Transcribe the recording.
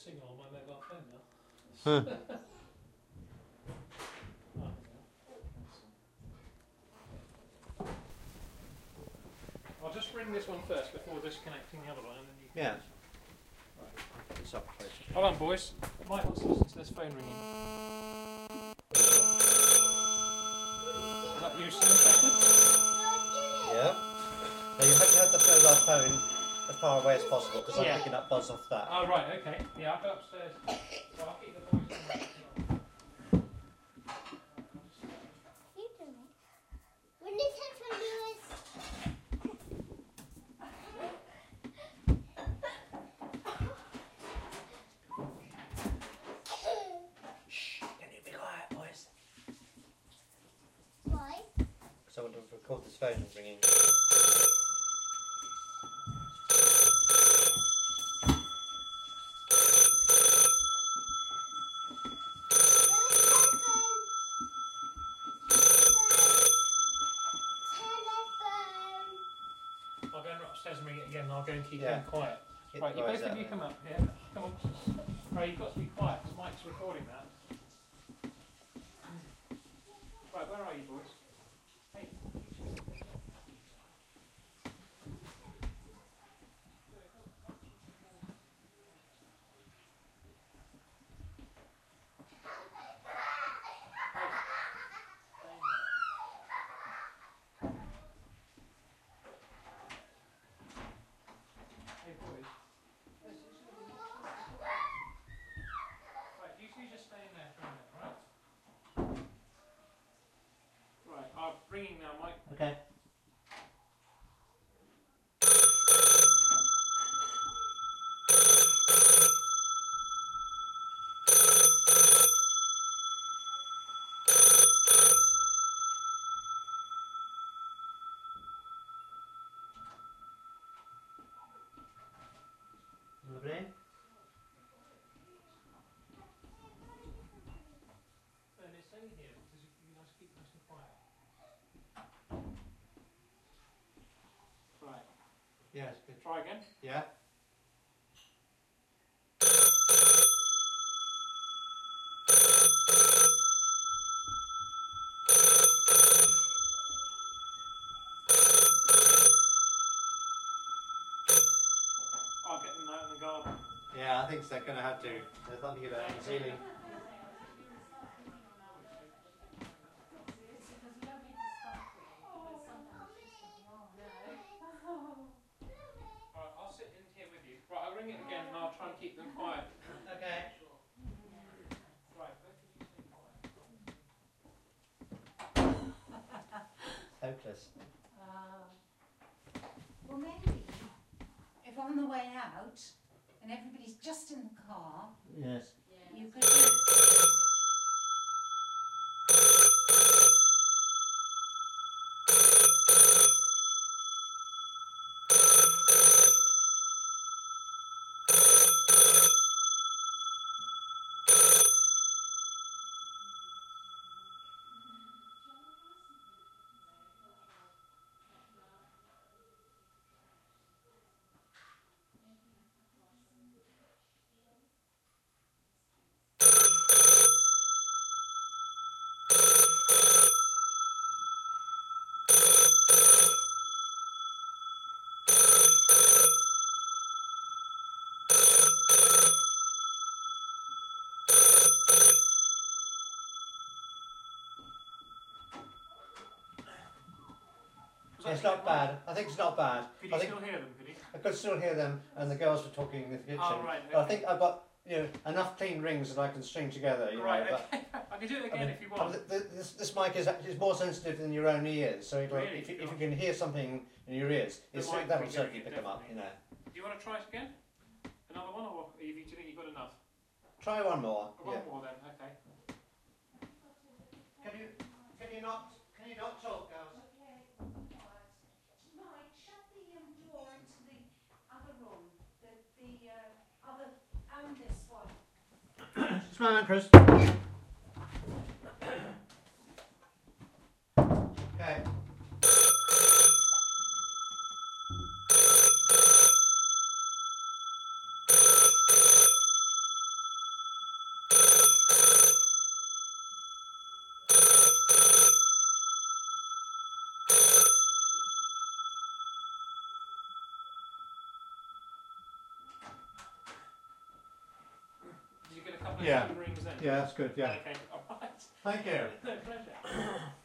signal on my mobile phone now. Huh. I'll just ring this one first before disconnecting the other one, and then you can... Yeah. Right. It's up close. Hold on, boys. Might want to listen to this phone ringing. Is that you still infected? Yeah. Now you have to have the mobile phone as far away as possible because I'm Yeah. picking up buzz off that. Oh, right, okay. Yeah, I'll go upstairs. So I'll keep the voice on. You do it. When it's time for Lewis. Shh, can you be quiet, boys? Why? Because I want to record this phone ringing. I'll go upstairs and ring it again, and I'll go and keep Yeah. them quiet. Get Right, the you guys both out of you there. come up here. Come on. Right, you've got to be quiet, because Mike's recording that. Right, where are you, boys? Hey. Hey, boys. Right, you two just stay in there for a minute, right? Right, I'm ringing now, Mike. Okay. Lovely. And it's only here because you guys keep nice and quiet. Right, Yes, good. try again. Yeah. I'll get them out in the garden. Yeah, I think they're going to have to. There's nothing about it in the ceiling. Alright, I'll sit in here with you. Right, I'll ring it again and I'll try and keep them quiet. Okay. Right, both of you stay quiet. Hopeless. Well, maybe if on the way out and everybody's just in the car, Yes. you could do. Yeah, it's not bad. I think it's not bad. Could you I think still hear them, could you? I could still hear them, and the girls were talking in the kitchen. Oh, right. But I think I've got enough clean rings that I can string together. Right, but, okay. I can do it I again mean, if you want. this mic is more sensitive than your own ears, so Really? if you can hear something in your ears, The that mic will will be certainly doing it, pick them up. definitely. Do you want to try it again? Another one, or do you think you've got enough? Try one more. One more then, okay. Can you not talk, girls? Mike, shut the door into the other room, the other and this one. Just a moment, Chris. Okay. couple of Yeah. rings then. Yeah, that's good. Yeah. Okay. All right. Thank you. No pleasure.